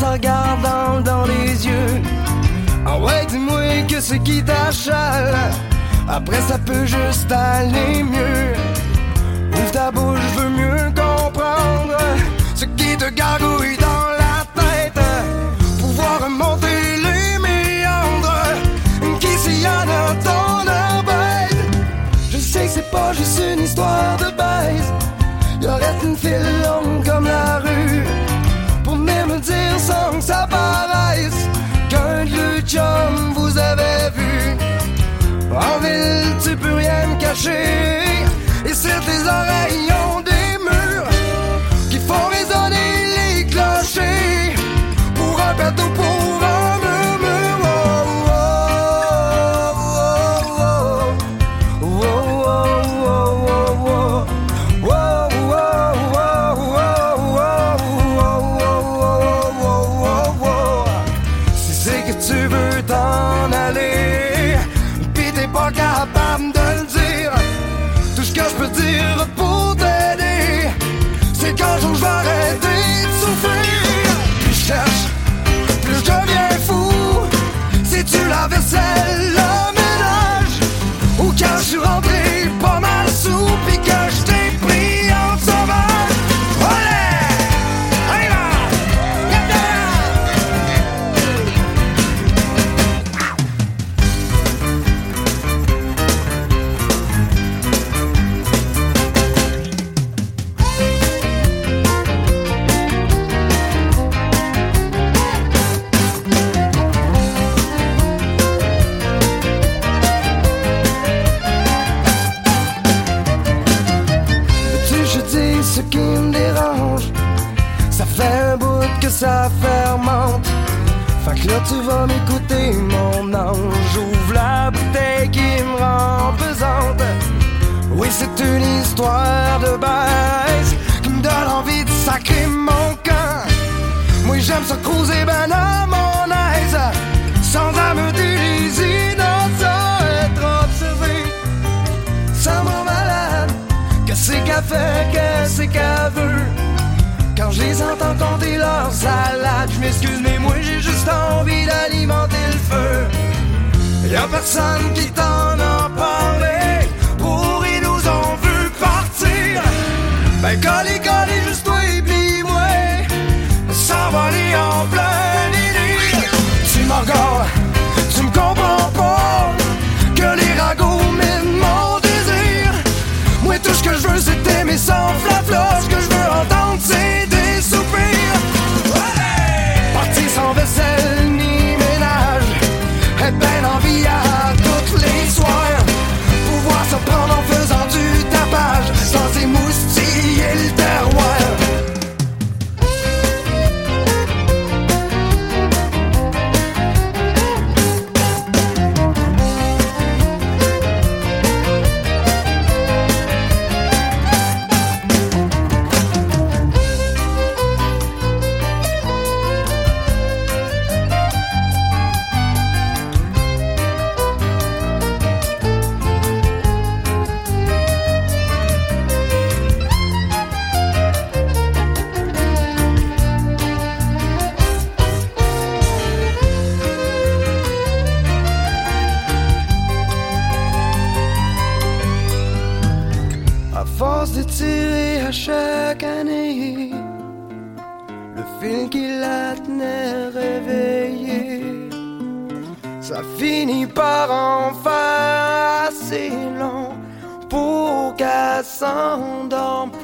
regardant dans les yeux. Ah ouais, dis-moi que c'est qui t'achale. Après ça peut juste aller mieux. Ouvre ta bouche, je veux mieux comprendre ce qui te gargouille dans la tête. Pouvoir remonter les méandres qui sillonnent ton orbite. Je sais que c'est pas juste une histoire de baise. Y'aurait une file longue comme la rue pour venir me dire sans que ça paraisse qu'un de deux chums vous avez vu. En ville, tu peux rien me cacher. Et sur tes oreilles ont des murs qui font résonner les clochers pour un bateau, pour un murmure. Si c'est que tu veux t'en aller, pis t'es pas capable de le dire, tout ce que je peux dire pour t'aider, c'est qu'un jour je vais arrêter de souffrir. Plus je cherche, plus je deviens fou. Si tu la vaisselle, le ménage, ou quand je suis rentré pas mal sous, pis que je t'ai pris en sauvage. Olé! Allez là! Ce qui me dérange, ça fait un bout que ça fermente. Fait que là tu vas m'écouter mon ange. J'ouvre la bouteille qui me rend pesante. Oui, c'est une histoire de baisse qui me donne envie de sacrer mon camp. Moi j'aime ça cruiser ben à mon aise, sans ameuter les innocents, être observé. Ça me rend malade. Qu'est-ce qu'elle fait, qu'est-ce qu'elle veut? Quand je les entends compter leur salade, je m'excuse mais moi j'ai juste envie d'alimenter le feu. Y'a personne qui t'en a parlé, pour ils nous ont vu partir. Ben collez juste toi et puis moi, s'envoler en plein délire. Tu me regardes, tu me comprends pas, que les ragots minent mon désir. Moi tout ce que je veux c'est t'aimer sans flafla. Ce que je veux entendre c'est des soupirs. Ouais! Partir sans vaisselle ni ménage, être ben en vie à tous les soirs. Pouvoir se prendre en faisant du tapage, sans émoustiller le terroir. À force de tirer à chaque année, le fil qui la tenait réveillée, ça finit par en faire assez long pour qu'elle s'endorme